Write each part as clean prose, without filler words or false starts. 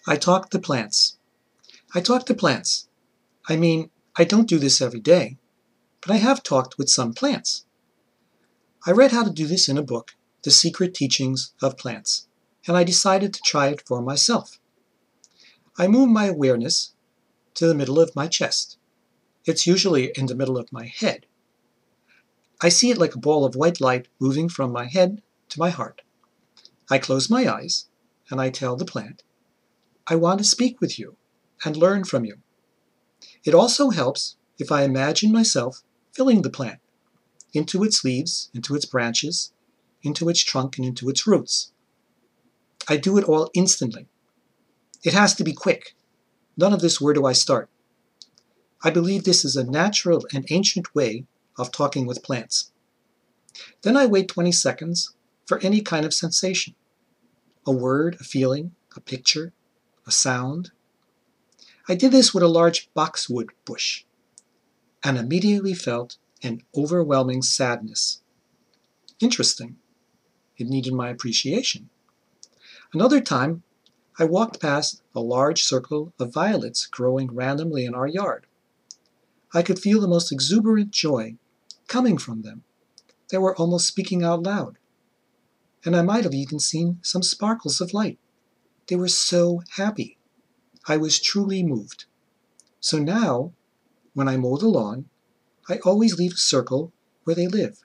I talk to plants. I talk to plants. I mean, I don't do this every day, but I have talked with some plants. I read how to do this in a book, The Secret Teachings of Plants, and I decided to try it for myself. I move my awareness to the middle of my chest. It's usually in the middle of my head. I see it like a ball of white light moving from my head to my heart. I close my eyes and I tell the plant, I want to speak with you and learn from you. It also helps if I imagine myself filling the plant into its leaves, into its branches, into its trunk, and into its roots. I do it all instantly. It has to be quick. None of this where do I start. I believe this is a natural and ancient way of talking with plants. Then I wait 20 seconds for any kind of sensation. A word, a feeling, a picture, a sound. I did this with a large boxwood bush and immediately felt an overwhelming sadness. Interesting. It needed my appreciation. Another time, I walked past a large circle of violets growing randomly in our yard. I could feel the most exuberant joy coming from them. They were almost speaking out loud. And I might have even seen some sparkles of light. They were so happy. I was truly moved. So now, when I mow the lawn, I always leave a circle where they live.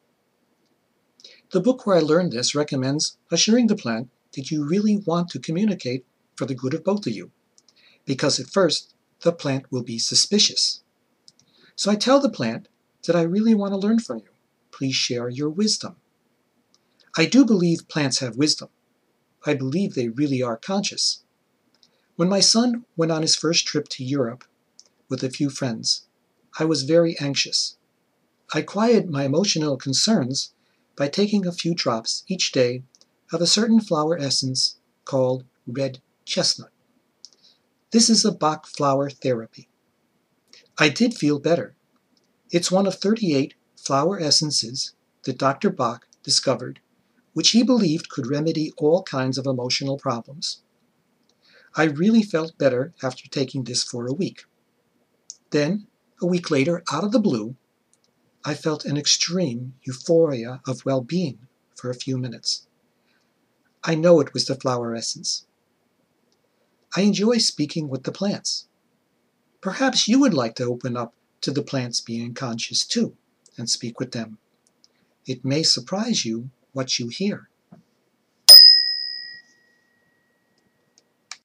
The book where I learned this recommends assuring the plant that you really want to communicate for the good of both of you, because at first the plant will be suspicious. So I tell the plant that I really want to learn from you. Please share your wisdom. I do believe plants have wisdom. I believe they really are conscious. When my son went on his first trip to Europe with a few friends, I was very anxious. I quieted my emotional concerns by taking a few drops each day of a certain flower essence called red chestnut. This is a Bach flower therapy. I did feel better. It's one of 38 flower essences that Dr. Bach discovered, which he believed could remedy all kinds of emotional problems. I really felt better after taking this for a week. Then, a week later, out of the blue, I felt an extreme euphoria of well-being for a few minutes. I know it was the flower essence. I enjoy speaking with the plants. Perhaps you would like to open up to the plants being conscious too and speak with them. It may surprise you what you hear.